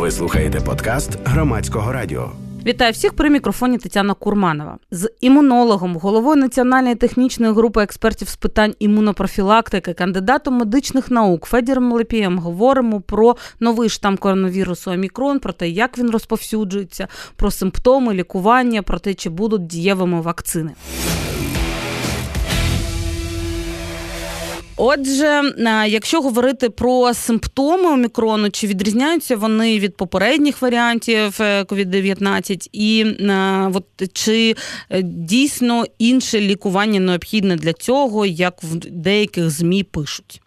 Ви слухаєте подкаст Громадського радіо. Вітаю всіх, при мікрофоні Тетяна Курманова. З імунологом, головою Національної технічної групи експертів з питань імунопрофілактики, кандидатом медичних наук Федіром Лепієм говоримо про новий штам коронавірусу Омікрон, про те, як він розповсюджується, про симптоми, лікування, про те, чи будуть дієвими вакцини. Отже, якщо говорити про симптоми омікрону, чи відрізняються вони від попередніх варіантів COVID-19 і чи дійсно інше лікування необхідне для цього, як в деяких ЗМІ пишуть?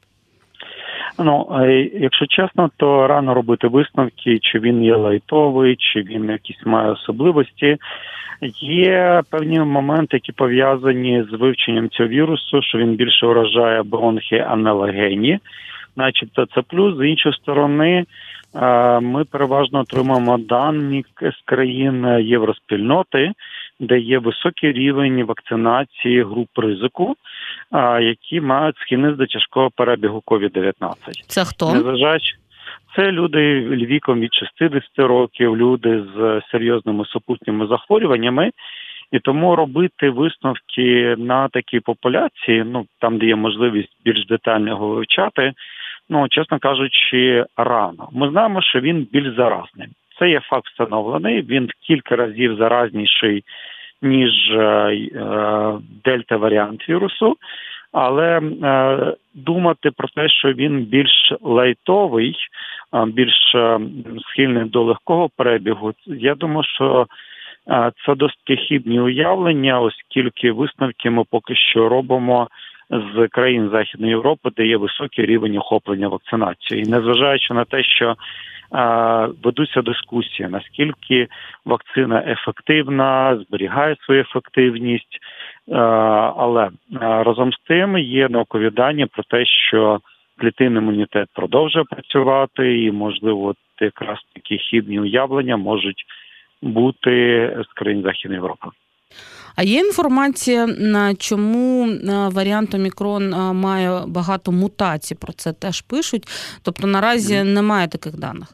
Якщо чесно, то рано робити висновки, чи він є лайтовий, чи він якісь має особливості. Є певні моменти, які пов'язані з вивченням цього вірусу, що він більше вражає бронхи, а не легені. Начебто це плюс. З іншої сторони, ми переважно отримуємо дані з країн євроспільноти, де є високий рівень вакцинації груп ризику, які мають схильність до тяжкого перебігу COVID-19. Це хто? Незважаючи, це люди віком від 60 років, люди з серйозними супутніми захворюваннями. І тому робити висновки на такій популяції, там, де є можливість більш детально його вивчати, чесно кажучи, рано. Ми знаємо, що він більш заразним. Це є факт встановлений, він в кілька разів заразніший, ніж дельта-варіант вірусу. Але думати про те, що він більш лайтовий, більш схильний до легкого перебігу, я думаю, що це досить хибні уявлення, оскільки висновки ми поки що робимо з країн Західної Європи, де є високий рівень охоплення вакцинацією. І незважаючи на те, що ведуться дискусії, наскільки вакцина ефективна, зберігає свою ефективність, але разом з тим є наукові дані про те, що клітинний імунітет продовжує працювати і, можливо, якраз такі хибні уявлення можуть бути з країн Західної Європи. А є інформація, чому варіант Омікрон має багато мутацій? Про це теж пишуть. Тобто наразі немає таких даних?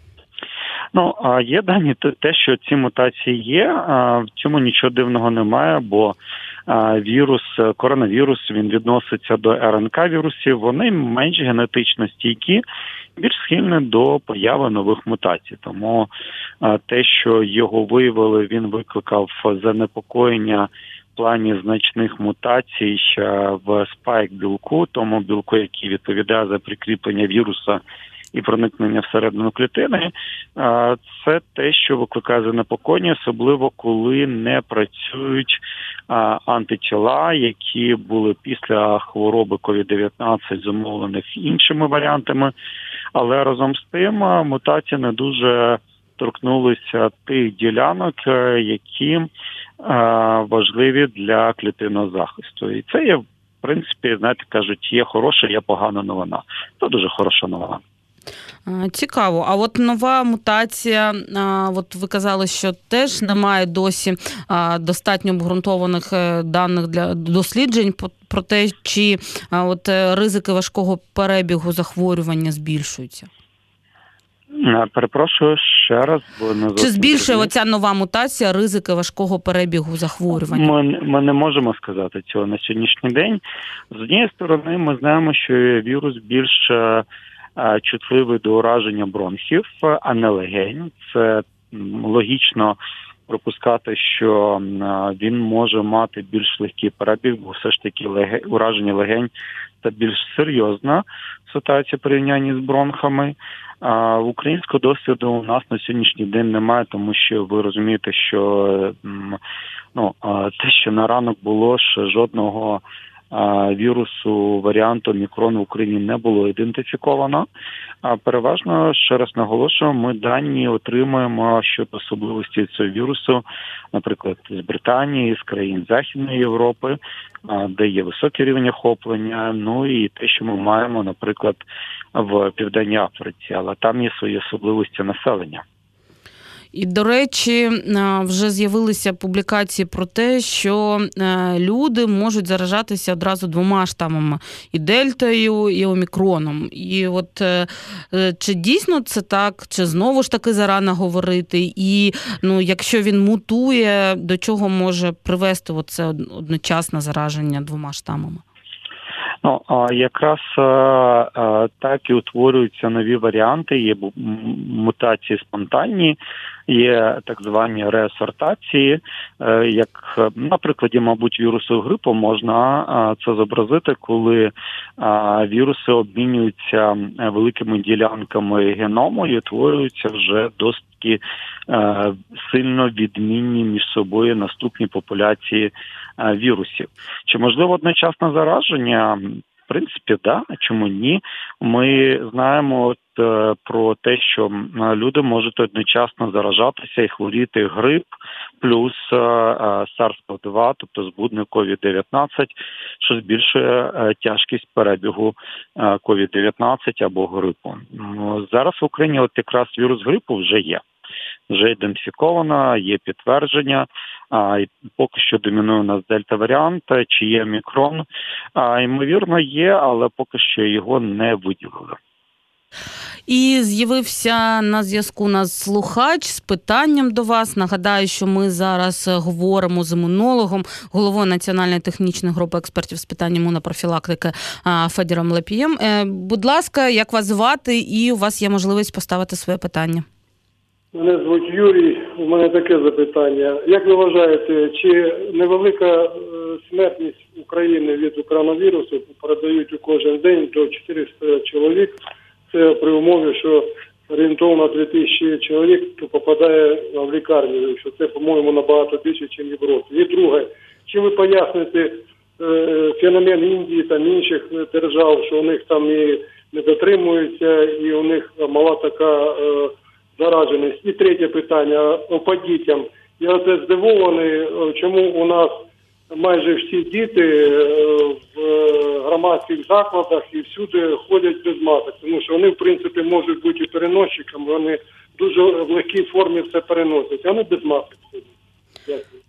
Є дані те, що ці мутації є, в цьому нічого дивного немає, бо коронавірус, він відноситься до РНК-вірусів, вони менш генетично стійкі, більш схильні до появи нових мутацій. Тому те, що його виявили, він викликав занепокоєння в плані значних мутацій в спайк-білку, тому білку, який відповідає за прикріплення віруса і проникнення всередину клітини, це те, що викликає занепокоєння, особливо коли не працюють антитіла, які були після хвороби COVID-19 зумовлених іншими варіантами. Але разом з тим мутації не дуже торкнулися тих ділянок, які важливі для клітинного захисту. І це є, в принципі, кажуть, є хороша, є погана новина. Це дуже хороша новина. Цікаво. А от нова мутація, ви казали, що теж немає досі достатньо обґрунтованих даних для досліджень про те, чи ризики важкого перебігу захворювання збільшуються? Перепрошую ще раз. Чи збільшує оця нова мутація ризики важкого перебігу захворювання? Ми не можемо сказати цього на сьогоднішній день. З однієї сторони, ми знаємо, що вірус більш чутливий до ураження бронхів, а не легень. Це логічно припускати, що він може мати більш легкий перебіг, бо все ж таки ураження легень – це більш серйозна ситуація порівняння з бронхами. Українського досвіду у нас на сьогоднішній день немає, тому що ви розумієте, що те, що на ранок було, що жодного вірусу варіанту Омікрон в Україні не було ідентифіковано. Переважно, ще раз наголошую, ми дані отримуємо щодо особливості цього вірусу, наприклад, з Британії, з країн Західної Європи, де є високий рівень охоплення, і те, що ми маємо, наприклад, в Південній Африці, але там є свої особливості населення. І, до речі, вже з'явилися публікації про те, що люди можуть заражатися одразу двома штамами – і дельтою, і омікроном. І от чи дійсно це так, чи знову ж таки зарано говорити? І якщо він мутує, до чого може привести оце одночасне зараження двома штамами? Якраз так і утворюються нові варіанти, є мутації спонтанні, є так звані реасортації, як на прикладі, мабуть, вірусу грипу можна це зобразити, коли віруси обмінюються великими ділянками геному і утворюються вже досить сильно відмінні між собою наступні популяції вірусів. Чи можливо одночасне зараження? В принципі, да. Чому ні? Ми знаємо про те, що люди можуть одночасно заражатися і хворіти грип плюс SARS-CoV-2, тобто збудник COVID-19, що збільшує тяжкість перебігу COVID-19 або грипу. Зараз в Україні от якраз вірус грипу вже є. Вже ідентифіковано, є підтвердження, і поки що домінує у нас дельта-варіант, чи є омікрон. Ймовірно, є, але поки що його не виділили. І з'явився на зв'язку нас слухач з питанням до вас. Нагадаю, що ми зараз говоримо з імунологом, головою Національної технічної групи експертів з питань імунопрофілактики Федором Лепієм. Будь ласка, як вас звати? І у вас є можливість поставити своє питання. Мене звуть Юрій, у мене таке запитання. Як ви вважаєте, чи невелика смертність України від коронавірусу передають у кожен день до 400 чоловік? Це при умові, що орієнтовно 2000 чоловік попадає в лікарню, що це, по-моєму, набагато більше, ніж в Європі. І друге, чи ви поясните феномен Індії та інших держав, що у них там і не дотримуються, і у них мала така зараженість? І третє питання по дітям. Я оце здивований, чому у нас майже всі діти в громадських закладах і всюди ходять без масок, тому що вони, в принципі, можуть бути переносчиками, вони дуже в легкій формі все переносять, а вони без масок ходять. Дякую.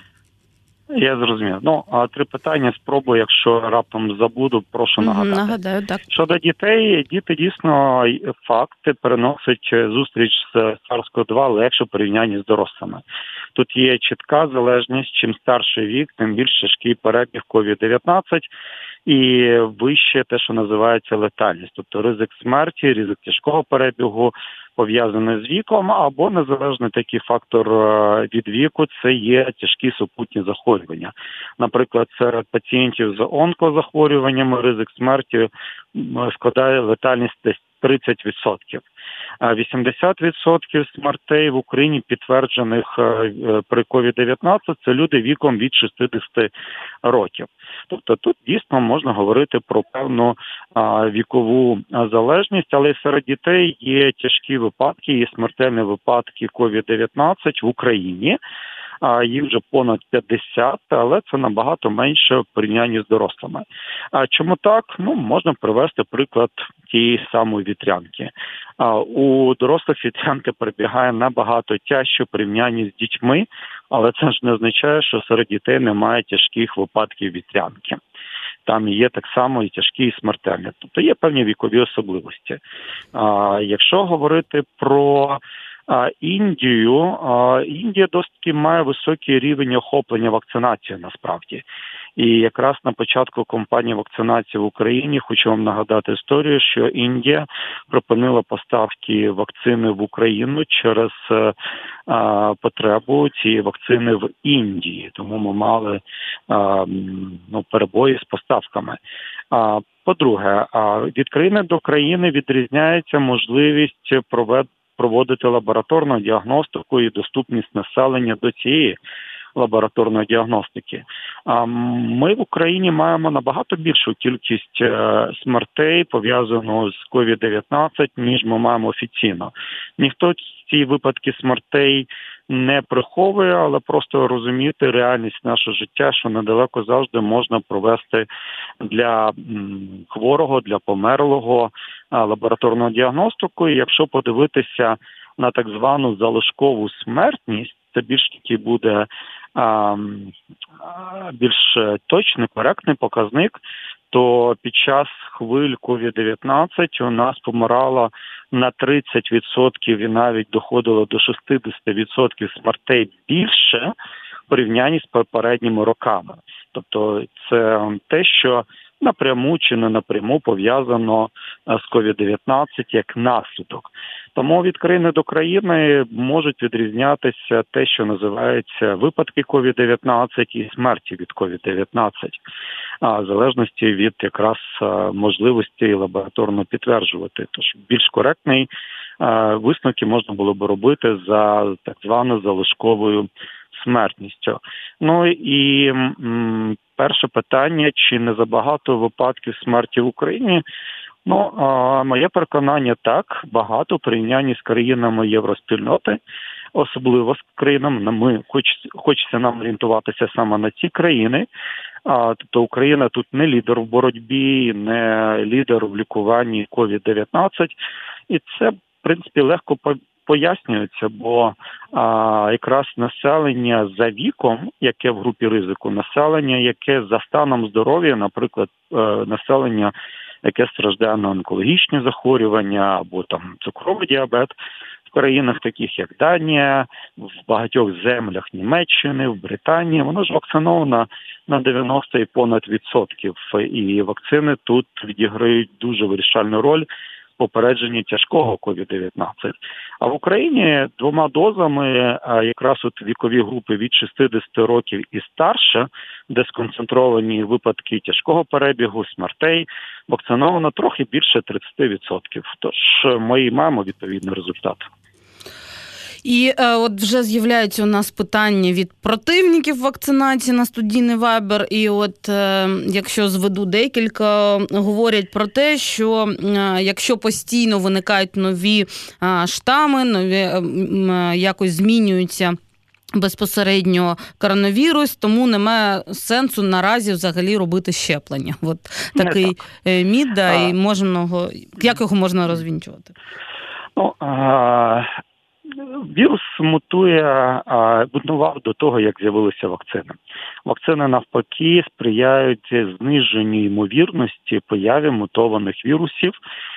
Я зрозумів. Три питання спробую, якщо раптом забуду, прошу нагадати. Нагадаю, так. Щодо дітей, діти дійсно факти переносять зустріч з SARS-CoV-2 легше в порівнянні з дорослими. Тут є чітка залежність, чим старший вік, тим більш тяжкий перебіг COVID-19 і вище те, що називається летальність, тобто ризик смерті, ризик тяжкого перебігу, пов'язаний з віком, або незалежний такий фактор від віку – це є тяжкі супутні захворювання. Наприклад, серед пацієнтів з онкозахворюваннями ризик смерті складає летальність десь 30%. 80% смертей в Україні підтверджених при COVID-19 – це люди віком від 60 років. Тобто тут дійсно можна говорити про певну вікову залежність, але і серед дітей є тяжкі випадки, є смертельні випадки COVID-19 в Україні. Їх вже понад 50, але це набагато менше в порівнянні з дорослими. Чому так? Можна привести приклад тієї самої вітрянки. У дорослих вітрянка перебігає набагато тяжче в порівнянні з дітьми, але це ж не означає, що серед дітей немає тяжких випадків вітрянки. Там є так само і тяжкі, і смертельні. Тобто є певні вікові особливості. Якщо говорити про Індію, Індія досить має високий рівень охоплення вакцинацією насправді. І якраз на початку кампанії вакцинації в Україні, хочу вам нагадати історію, що Індія припинила поставки вакцини в Україну через потребу цієї вакцини в Індії. Тому ми мали перебої з поставками. По-друге, від країни до країни відрізняється можливість проводити лабораторну діагностику і доступність населення до цієї лабораторної діагностики. Ми в Україні маємо набагато більшу кількість смертей, пов'язану з COVID-19, ніж ми маємо офіційно. Ніхто ці випадки смертей не приховує, але просто розуміти реальність нашого життя, що недалеко завжди можна провести для хворого, для померлого лабораторну діагностику. І якщо подивитися на так звану залишкову смертність, це більш таки буде більш точний, коректний показник, то під час хвиль COVID-19 у нас помирало на 30% і навіть доходило до 60% смертей більше в порівнянні з попередніми роками. Тобто це те, що напряму чи не напряму пов'язано з COVID-19 як наслідок. Тому від країни до країни можуть відрізнятися те, що називається випадки COVID-19 і смерті від COVID-19, в залежності від якраз можливості лабораторно підтверджувати. Тож більш коректний висновки можна було б робити за так званою залишковою смертністю. Ну і перше питання, чи не забагато випадків смерті в Україні? Ну, моє переконання, так, багато в порівнянні з країнами євроспільноти, особливо з країнами, хочеться нам орієнтуватися саме на ці країни. Тобто Україна тут не лідер в боротьбі, не лідер в лікуванні COVID-19, і це, в принципі, легко пояснюється, бо якраз населення за віком, яке в групі ризику, населення, яке за станом здоров'я, наприклад, населення, яке страждає на онкологічні захворювання або там цукровий діабет, в країнах таких як Данія, в багатьох землях Німеччини, в Британії, воно ж вакциновано на 90 і понад відсотків, і вакцини тут відіграють дуже вирішальну роль попередження тяжкого COVID-19. А в Україні 2 дозами, якраз от вікові групи від 60 років і старше, де сконцентровані випадки тяжкого перебігу, смертей, вакциновано трохи більше 30%. Тож ми маємо відповідний результат. І от вже з'являються у нас питання від противників вакцинації на студійний Viber. І от якщо зведу декілька, говорять про те, що якщо постійно виникають нові штами, нові якось змінюються безпосередньо коронавірус, тому немає сенсу наразі взагалі робити щеплення. От такий міт, і як його можна розвінчувати? Вірус мутував до того, як з'явилися вакцини. Вакцини, навпаки, сприяють зниженню ймовірності появи мутованих вірусів,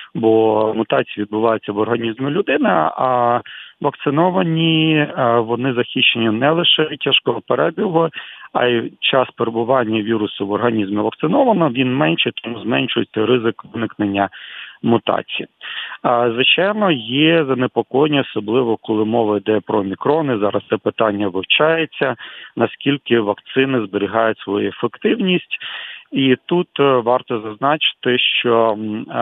бо мутації відбуваються в організмі людини, а вакциновані, вони захищені не лише від тяжкого перебігу, а й час перебування вірусу в організмі вакцинованого, він менше, тому зменшується ризик виникнення мутації. Звичайно, є занепокоєння, особливо коли мова йде про омікрони. Зараз це питання вивчається, наскільки вакцини зберігають свою ефективність. І тут варто зазначити, що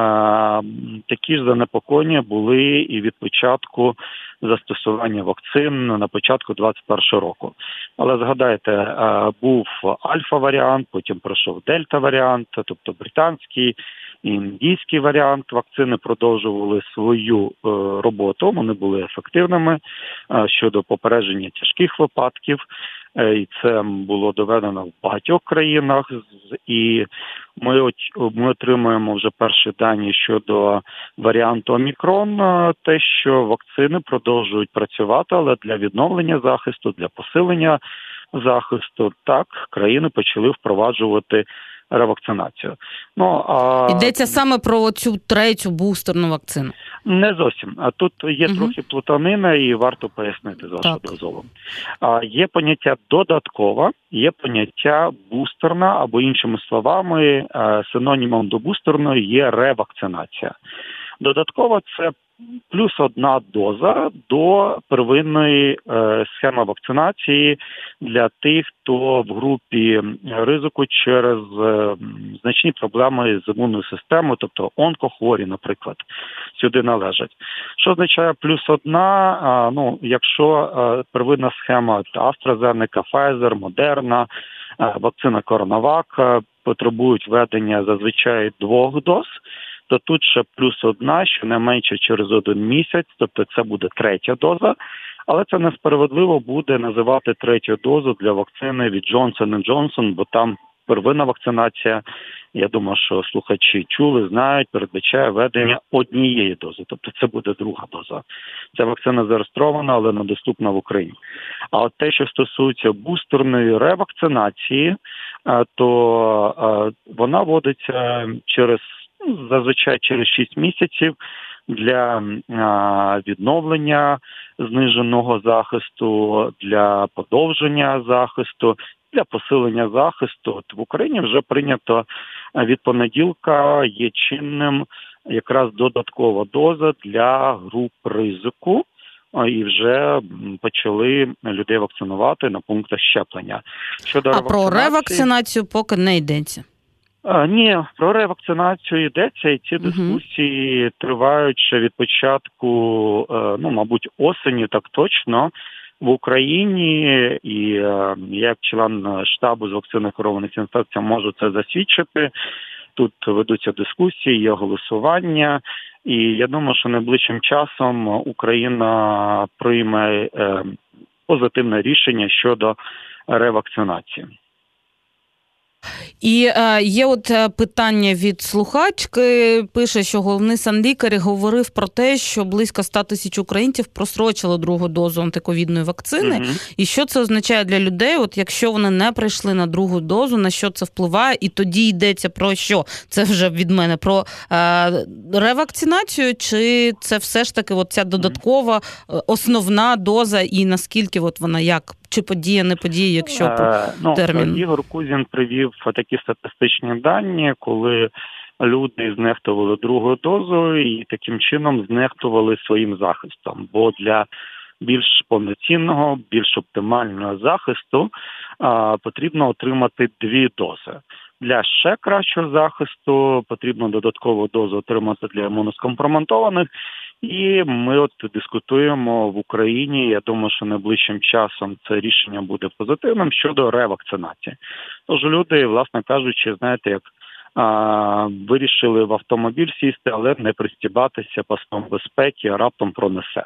такі ж занепокоєння були і від початку застосування вакцин на початку 2021 року. Але згадайте, був альфа-варіант, потім пройшов дельта-варіант, тобто британський, індійський варіант. Вакцини продовжували свою роботу, вони були ефективними щодо попередження тяжких випадків. І це було доведено в багатьох країнах. І ми отримуємо вже перші дані щодо варіанту омікрон, те, що вакцини продовжують працювати, але для відновлення захисту, для посилення захисту, так, країни почали впроваджувати ревакцинацію. Йдеться саме про цю третю бустерну вакцину? Не зовсім. А тут є трохи плутанина і варто пояснити з вашого дозволу. Є поняття додаткова, є поняття бустерна, або іншими словами, синонімом до бустерної є ревакцинація. Додаткова – це плюс 1 доза до первинної схеми вакцинації для тих, хто в групі ризику через значні проблеми з імунною системою, тобто онкохворі, наприклад, сюди належать. Що означає плюс 1? Якщо первинна схема AstraZeneca, Pfizer, Moderna, вакцина CoronaVac потребують введення зазвичай 2 доз, то тут ще плюс 1, що не менше через 1 місяць, тобто це буде 3-я доза. Але це несправедливо буде називати 3-ю дозу для вакцини від Johnson & Johnson, бо там первинна вакцинація, я думаю, що слухачі чули, знають, передбачає введення однієї дози. Тобто це буде друга доза. Ця вакцина зареєстрована, але недоступна в Україні. А от те, що стосується бустерної ревакцинації, то вона вводиться зазвичай через 6 місяців для відновлення зниженого захисту, для подовження захисту, для посилення захисту. От в Україні вже прийнято від понеділка, є чинним якраз додаткова доза для груп ризику, і вже почали людей вакцинувати на пунктах щеплення. Про ревакцинацію поки не йдеться? Ні, про ревакцинацію йдеться, і ці дискусії тривають ще від початку, мабуть, осені, так точно, в Україні. І я, як член штабу з вакцини керованих інфекцій, можу це засвідчити. Тут ведуться дискусії, є голосування, і я думаю, що найближчим часом Україна прийме позитивне рішення щодо ревакцинації. І є от питання від слухачки, пише, що головний санлікар говорив про те, що близько 100 тисяч українців просрочили другу дозу антиковідної вакцини. І що це означає для людей, от якщо вони не прийшли на другу дозу, на що це впливає? І тоді йдеться про що? Це вже від мене, про ревакцинацію, чи це все ж таки от ця додаткова основна доза, і наскільки от вона як? Чи подія, не подія, якщо термін? Ігор Кузін привів такі статистичні дані, коли люди знехтували другою дозою і таким чином знехтували своїм захистом. Бо для більш повноцінного, більш оптимального захисту потрібно отримати 2 дози. Для ще кращого захисту потрібно додаткову дозу отримати для імуноскомпрометованих. І ми от дискутуємо в Україні, я думаю, що найближчим часом це рішення буде позитивним щодо ревакцинації. Тож люди, власне кажучи, знаєте, як вирішили в автомобіль сісти, але не пристібатися паском безпеки, а раптом пронесе.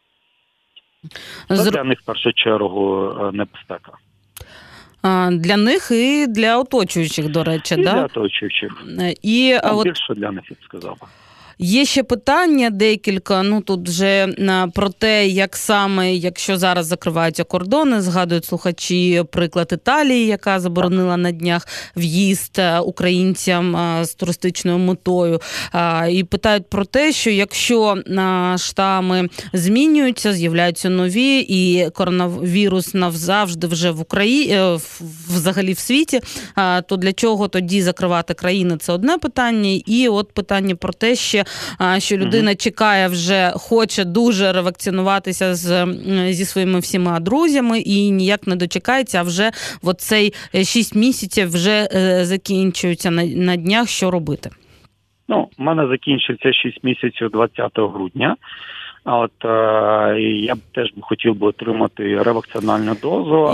Це для них в першу чергу небезпека. Для них і для оточуючих, до речі, і для оточуючих. Більше для них, я б сказав. Є ще питання декілька, тут вже про те, як саме, якщо зараз закриваються кордони, згадують слухачі приклад Італії, яка заборонила на днях в'їзд українцям з туристичною метою. І питають про те, що якщо штами змінюються, з'являються нові, і коронавірус навзавжди вже в Україні, взагалі в світі, то для чого тоді закривати країни? Це одне питання. І от питання про те, що людина чекає вже, хоче дуже ревакцинуватися зі своїми всіма друзями і ніяк не дочекається, а вже цей 6 місяців вже закінчуються на днях. Що робити? У мене закінчиться 6 місяців 20 грудня. А от я б теж хотів би отримати ревакцинальну дозу,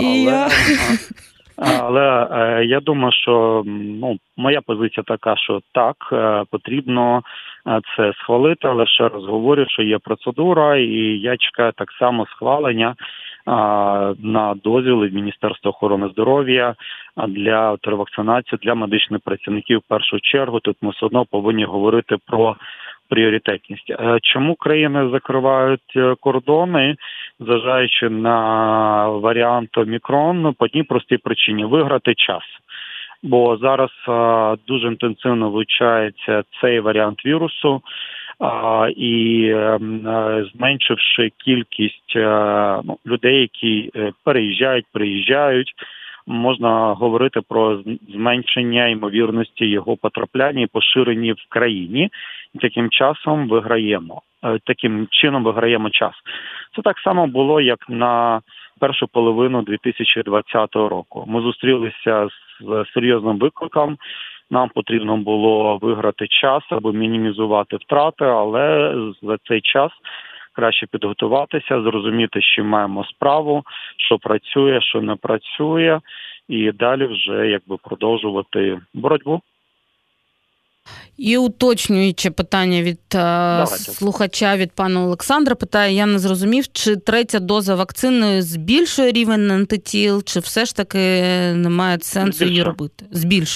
але я думаю, що моя позиція така, що так, потрібно це схвалити, але ще раз говорю, що є процедура, і я чекаю так само схвалення на дозвіл від Міністерства охорони здоров'я для ревакцинації для медичних працівників в першу чергу. Тут ми все одно повинні говорити про пріоритетність. Чому країни закривають кордони, зважаючи на варіант Омікрон? По одній простій причині – виграти час. Бо зараз дуже інтенсивно вивчається цей варіант вірусу, і зменшивши кількість людей, які приїжджають, можна говорити про зменшення ймовірності його потрапляння і поширення в країні. І таким чином виграємо час. Це так само було, як на першу половину 2020 року. Ми зустрілися з серйозним викликом. Нам потрібно було виграти час або мінімізувати втрати, але за цей час краще підготуватися, зрозуміти, з чим маємо справу, що працює, що не працює, і далі вже продовжувати боротьбу. І уточнюючи питання від слухача, від пана Олександра, питає, я не зрозумів, чи третя доза вакцини збільшує рівень антитіл, чи все ж таки немає сенсу її робити?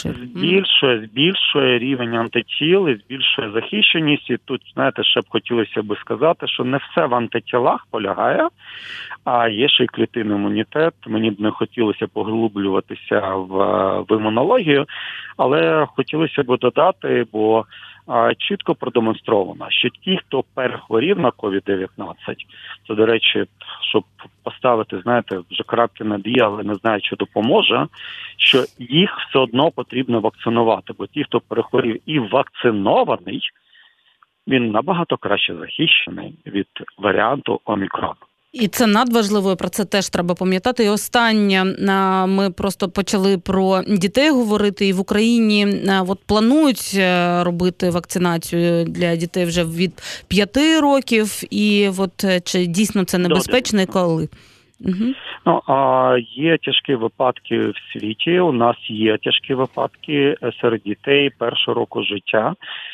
Збільшує рівень антитіл і збільшує захищеність. І тут, знаєте, ще б хотілося б сказати, що не все в антитілах полягає, а є ще й клітинний імунітет. Мені б не хотілося поглублюватися в імунологію, але хотілося б додати, бо чітко продемонстровано, що ті, хто перехворів на COVID-19, це, до речі, щоб поставити, знаєте, вже крапки над «і», але не знаю, чи допоможе, що їх все одно потрібно вакцинувати, бо ті, хто перехворів і вакцинований, він набагато краще захищений від варіанту омікрон. І це надважливо, про це теж треба пам'ятати. І останнє, ми просто почали про дітей говорити, і в Україні от планують робити вакцинацію для дітей вже від 5 років, і от чи дійсно це небезпечно і коли? Угу. Є тяжкі випадки в світі, у нас є тяжкі випадки серед дітей першого року життя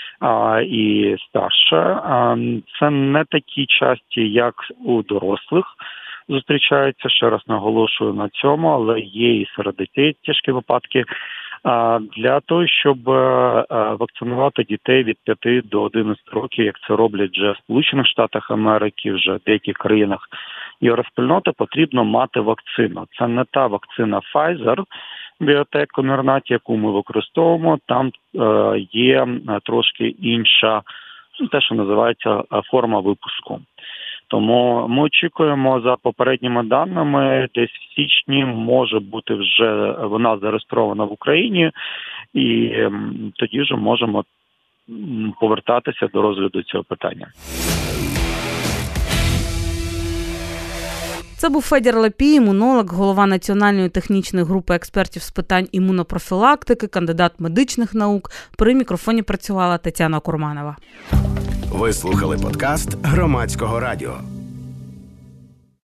і старше. Це не такі часті, як у дорослих зустрічаються, ще раз наголошую на цьому, але є і серед дітей тяжкі випадки. Для того, щоб вакцинувати дітей від 5 до 11 років, як це роблять вже в Сполучених Штатах Америки, вже в деяких країнах євроспільноти, потрібно мати вакцину. Це не та вакцина Pfizer, біотек Comirnaty, яку ми використовуємо. Там є трошки інша, те, що називається форма випуску. Тому ми очікуємо, за попередніми даними, десь в січні може бути вже вона зареєстрована в Україні, і тоді вже можемо повертатися до розгляду цього питання. Це був Федір Лапій, імунолог, голова Національної технічної групи експертів з питань імунопрофілактики, кандидат медичних наук. При мікрофоні працювала Тетяна Курманова. Ви слухали подкаст Громадського радіо.